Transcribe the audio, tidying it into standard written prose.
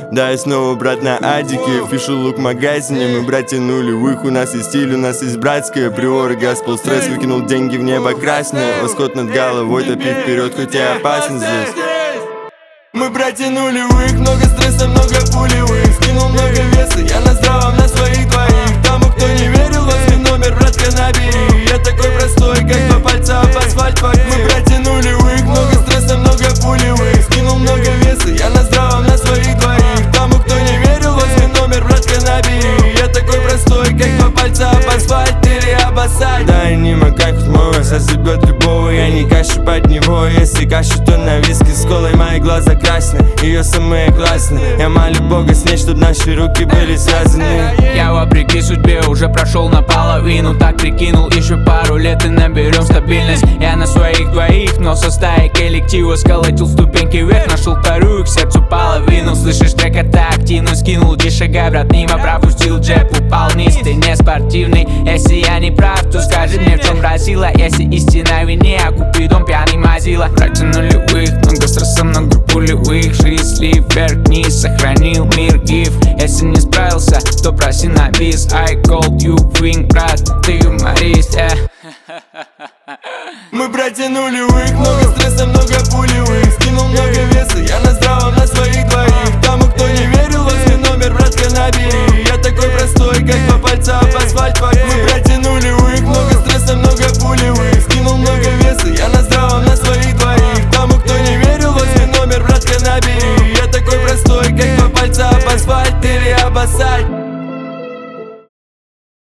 Да, я снова, брат, на адике. Пишу лук в магазине, мы братья нулевых. У нас есть стиль, у нас есть братская. Приоры, газ, стресс, выкинул деньги в небо красное. Восход над головой, топи вперед, хоть и опасен здесь. Мы братья нулевых, много стресса, много пулевых. Скинул много веса, я на здравом, на своих двоих. Тому, кто не верил, возьми номер, братка, набери. Я такой простой, как два пальца об асфальт. Мы братья нулевых, много стресса, много пулевых. Скинул много веса, я на здравом, на своих двоих. Тому, кто не верил, возьми номер, братка, набери. Я такой простой, как два пальца об асфальт или об асфальт. Да, я не макак, мой вас озебет любого. Я не кашу под него, если кашу, то на виски с колой. Мои глаза красные, ее самые классные. Я молю Бога снять, чтоб наши руки были связаны. Я вопреки судьбе уже прошел наполовину. Так прикинул, еще пару лет и наберем стабильность. Я на своих двоих, но со стаи коллектива сколотил ступеньки вверх, нашел вторую к сердцу половину. Слышишь, трек это активно скинул, иди шагай, брат, мимо пропустил джеб, упал вниз. Ты не спортивный, если я не прав, то скажи мне, в чем бразила. Если истина в вине, а купидон пьяный мазила. Братья нулевых, много стресса, много пулевых. Жизнь вверх-вниз, сохранил мир гиф. Если не справился, то проси на бис. I called you wing, брат, ты юморист, Мы братья нулевых, много стресса, много пулевых. Скинул много веса, я на здравом, на своих двоих. Тому, кто не верил, возьми номер, братка, набери. Я такой простой, как два пальца об асфальт. Мы братья нулевых, много стресса, много пулевых. Скинул много веса, я на здравом, на своих двоих. Тому, кто не верил, возьми номер, братка, набери. Я такой простой, как два пальца об асфальт или об асфальт.